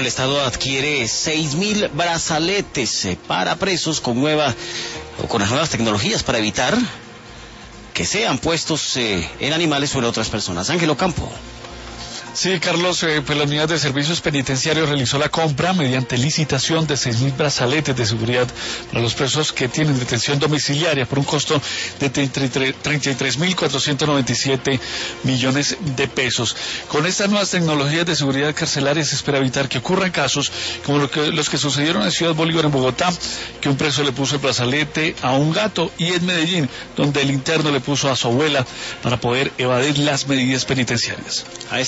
el Estado adquiere 6.000 brazaletes para presos con las nuevas tecnologías para evitar que sean puestos en animales o en otras personas. Ángel Ocampo. Sí, Carlos, pues la Unidad de Servicios Penitenciarios realizó la compra mediante licitación de 6.000 brazaletes de seguridad para los presos que tienen detención domiciliaria por un costo de 33.497 millones de pesos. Con estas nuevas tecnologías de seguridad carcelaria se espera evitar que ocurran casos como los que sucedieron en Ciudad Bolívar, en Bogotá, que un preso le puso el brazalete a un gato, y en Medellín, donde el interno le puso a su abuela para poder evadir las medidas penitenciarias.